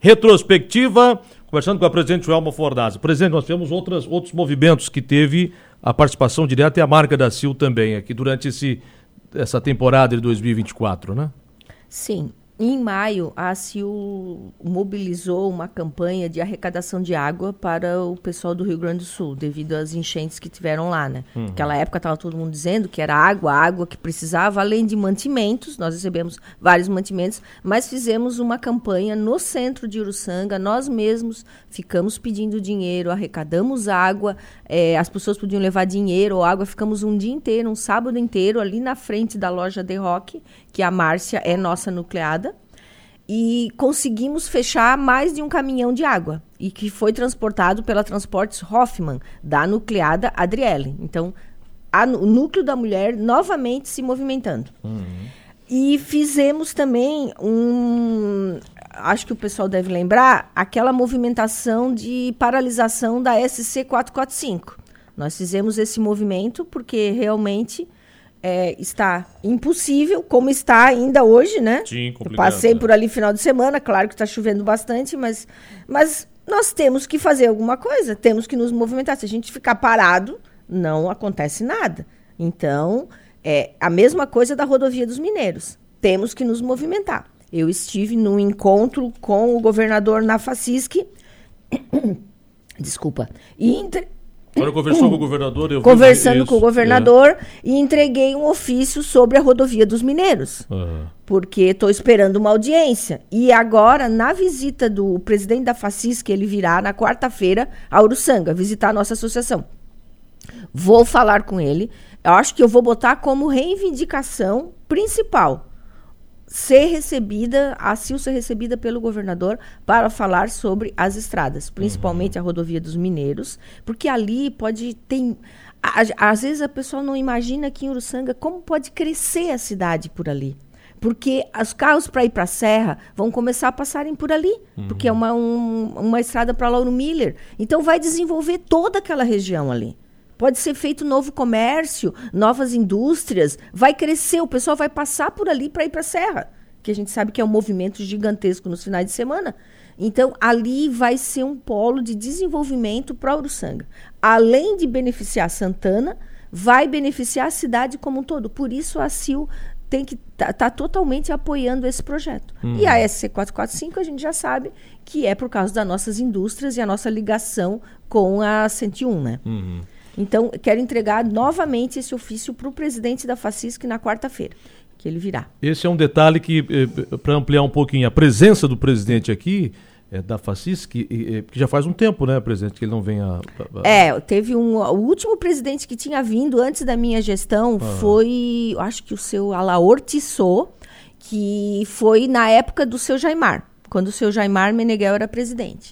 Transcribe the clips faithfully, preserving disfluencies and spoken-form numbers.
retrospectiva, conversando com a presidente Joelma Fornazzi. Presidente, nós temos outras, outros movimentos que teve a participação direta e a marca da C I L também aqui durante esse, essa temporada de dois mil e vinte e quatro, né? Sim. Em maio, a C I L mobilizou uma campanha de arrecadação de água para o pessoal do Rio Grande do Sul, devido às enchentes que tiveram lá, né? Uhum. Naquela época estava todo mundo dizendo que era água, água que precisava, além de mantimentos, nós recebemos vários mantimentos, mas fizemos uma campanha no centro de Uruçanga, nós mesmos ficamos pedindo dinheiro, arrecadamos água, é, as pessoas podiam levar dinheiro ou água, ficamos um dia inteiro, um sábado inteiro, ali na frente da loja The Rock, que a Márcia é nossa nucleada, e conseguimos fechar mais de um caminhão de água, e que foi transportado pela Transportes Hoffmann, da nucleada Adriele. Então, a, o núcleo da mulher novamente se movimentando. Uhum. E fizemos também um... acho que o pessoal deve lembrar, aquela movimentação de paralisação da S C quatrocentos e quarenta e cinco. Nós fizemos esse movimento porque realmente... É, está impossível, como está ainda hoje, né? Sim, complicado. Eu passei por ali final de semana, claro que está chovendo bastante, mas, mas nós temos que fazer alguma coisa, temos que nos movimentar. Se a gente ficar parado, não acontece nada. Então, é a mesma coisa da rodovia dos Mineiros. Temos que nos movimentar. Eu estive num encontro com o governador na Facisc, desculpa, e entre... Agora conversou com o governador... Eu Conversando vi com o governador é. e entreguei um ofício sobre a rodovia dos Mineiros. Uhum. Porque estou esperando uma audiência. E agora, na visita do presidente da Facisc, ele virá na quarta-feira a Uruçanga, visitar a nossa associação. Vou falar com ele. Eu acho que eu vou botar como reivindicação principal ser recebida, a C I L ser recebida pelo governador para falar sobre as estradas, principalmente uhum. a rodovia dos Mineiros, porque ali pode ter... A, às vezes a pessoa não imagina aqui em Uruçanga como pode crescer a cidade por ali. Porque os carros para ir para a Serra vão começar a passarem por ali, uhum. porque é uma, um, uma estrada para Lauro Miller. Então vai desenvolver toda aquela região ali. Pode ser feito novo comércio, novas indústrias, vai crescer, o pessoal vai passar por ali para ir para a Serra, que a gente sabe que é um movimento gigantesco nos finais de semana. Então, ali vai ser um polo de desenvolvimento para Uruçanga. Além de beneficiar Santana, vai beneficiar a cidade como um todo. Por isso, a C I L tem que tá, tá totalmente apoiando esse projeto. Uhum. E a S C quatrocentos e quarenta e cinco, a gente já sabe que é por causa das nossas indústrias e a nossa ligação com a cento e um, né? Uhum. Então, quero entregar novamente esse ofício para o presidente da Facisc na quarta-feira, que ele virá. Esse é um detalhe que, eh, para ampliar um pouquinho, a presença do presidente aqui, eh, da Facisc, que eh, já faz um tempo, né, presidente, que ele não vem a... a... É, teve um... O último presidente que tinha vindo antes da minha gestão ah. foi, eu acho que o seu Alaor Tissot, que foi na época do seu Jaimar, quando o seu Jaimar Meneghel era presidente.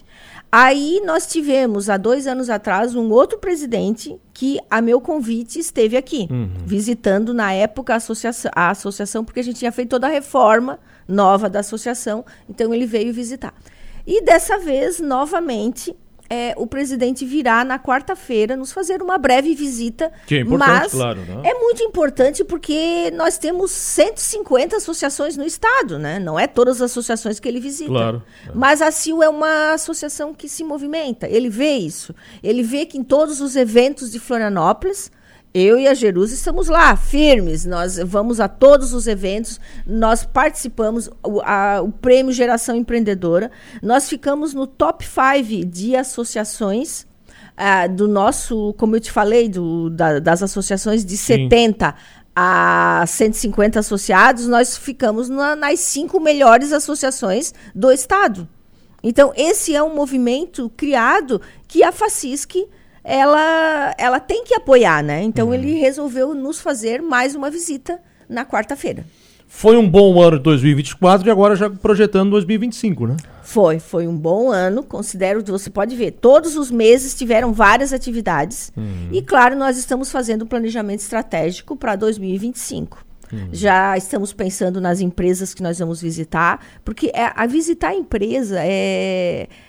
Aí nós tivemos, há dois anos atrás, um outro presidente que, a meu convite, esteve aqui, uhum. visitando, na época, a associação, a associação, porque a gente tinha feito toda a reforma nova da associação, então ele veio visitar. E dessa vez, novamente, é, o presidente virá na quarta-feira nos fazer uma breve visita. Que é importante, mas claro, né? É muito importante porque nós temos cento e cinquenta associações no estado, né? Não é todas as associações que ele visita. Claro. É. Mas a C I L é uma associação que se movimenta. Ele vê isso. Ele vê que em todos os eventos de Florianópolis, eu e a Jerusa estamos lá, firmes. Nós vamos a todos os eventos, nós participamos, o, a, o Prêmio Geração Empreendedora. Nós ficamos no top cinco de associações, uh, do nosso, como eu te falei, do, da, das associações de Sim. setenta a cento e cinquenta associados, nós ficamos na, nas cinco melhores associações do estado. Então, esse é um movimento criado que a Facisc... Ela, ela tem que apoiar, né? Então, uhum. ele resolveu nos fazer mais uma visita na quarta-feira. Foi um bom ano de dois mil e vinte e quatro e agora já projetando dois mil e vinte e cinco, né? Foi, foi um bom ano. Considero, você pode ver, todos os meses tiveram várias atividades. Uhum. E, claro, nós estamos fazendo um planejamento estratégico para dois mil e vinte e cinco. Uhum. Já estamos pensando nas empresas que nós vamos visitar, porque é, a visitar a empresa é,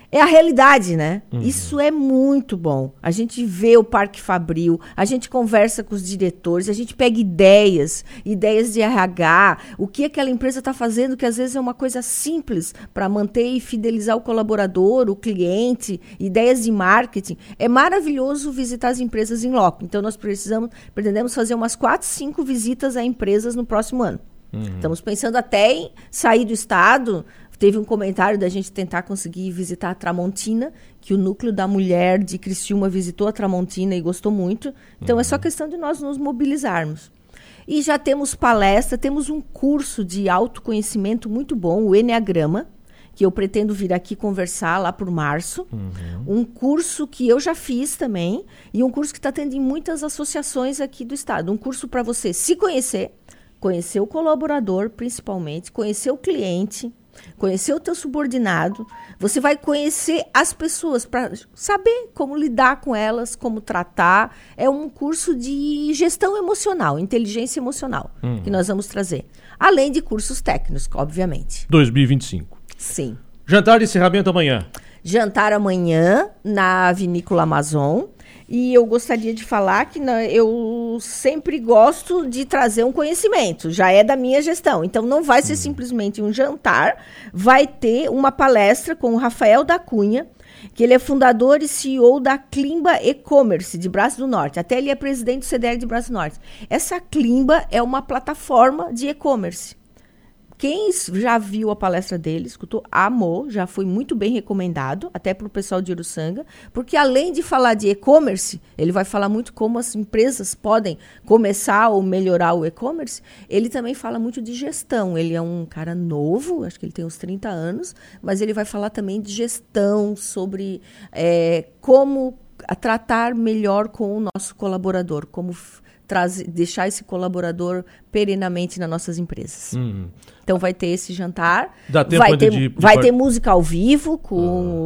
é a realidade, né? Uhum. Isso é muito bom. A gente vê o Parque Fabril, a gente conversa com os diretores, a gente pega ideias, ideias de R H, o que aquela empresa está fazendo, que às vezes é uma coisa simples para manter e fidelizar o colaborador, o cliente, ideias de marketing. É maravilhoso visitar as empresas em loco. Então, nós precisamos, pretendemos fazer umas quatro, cinco visitas a empresas no próximo ano. Uhum. Estamos pensando até em sair do estado. Teve um comentário da gente tentar conseguir visitar a Tramontina, que o Núcleo da Mulher de Criciúma visitou a Tramontina e gostou muito. Então, uhum. é só questão de nós nos mobilizarmos. E já temos palestra, temos um curso de autoconhecimento muito bom, o Eneagrama, que eu pretendo vir aqui conversar lá por março. Uhum. Um curso que eu já fiz também, e um curso que está tendo em muitas associações aqui do estado. Um curso para você se conhecer, conhecer o colaborador, principalmente, conhecer o cliente, conhecer o teu subordinado. Você vai conhecer as pessoas para saber como lidar com elas, como tratar. É um curso de gestão emocional, inteligência emocional, uhum. que nós vamos trazer. Além de cursos técnicos, obviamente. dois mil e vinte e cinco. Sim. Jantar de encerramento amanhã. Jantar amanhã na Vinícola Amazon. E eu gostaria de falar que né, eu sempre gosto de trazer um conhecimento, já é da minha gestão. Então, não vai ser simplesmente um jantar, vai ter uma palestra com o Rafael da Cunha, que ele é fundador e C E O da Klimba E-Commerce, de Braço do Norte. Até ele é presidente do C D L de Braço do Norte. Essa Klimba é uma plataforma de e-commerce. Quem já viu a palestra dele, escutou, amou, já foi muito bem recomendado, até para o pessoal de Uruçanga, porque além de falar de e-commerce, ele vai falar muito como as empresas podem começar ou melhorar o e-commerce, ele também fala muito de gestão. Ele é um cara novo, acho que ele tem uns trinta anos, mas ele vai falar também de gestão, sobre é, como tratar melhor com o nosso colaborador, como Trazer, deixar esse colaborador perenamente nas nossas empresas. Uhum. Então vai ter esse jantar. Dá tempo vai ter, de, de vai de... ter música ao vivo com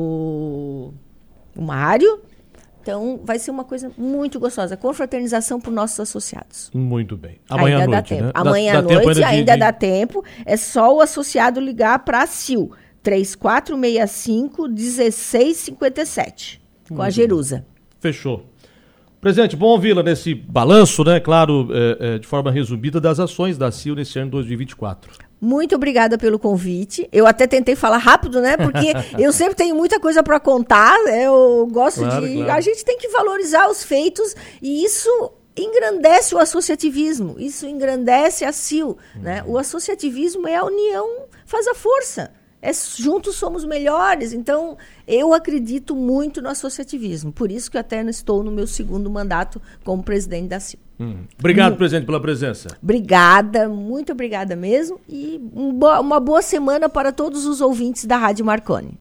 uhum. o, o Mário. Então vai ser uma coisa muito gostosa. Confraternização para os nossos associados. Muito bem. Amanhã ainda à noite, dá tempo. Né? Amanhã dá, à dá noite ainda, ainda de... dá tempo. É só o associado ligar para a C I L. três quatro seis cinco, um seis cinco sete. Com muito a Jerusa. Bem. Fechou. Presidente, bom ouvi-la nesse balanço, né, claro, é, é, de forma resumida, das ações da C I L nesse ano de dois mil e vinte e quatro. Muito obrigada pelo convite. Eu até tentei falar rápido, né, porque eu sempre tenho muita coisa para contar, eu gosto claro, de... Claro. A gente tem que valorizar os feitos e isso engrandece o associativismo, isso engrandece a C I L, uhum. né? O associativismo é a união, faz a força. É, juntos somos melhores, então eu acredito muito no associativismo, por isso que eu até estou no meu segundo mandato como presidente da C I L. Hum. Obrigado, hum. presidente, pela presença. Obrigada, muito obrigada mesmo, e um bo- uma boa semana para todos os ouvintes da Rádio Marconi.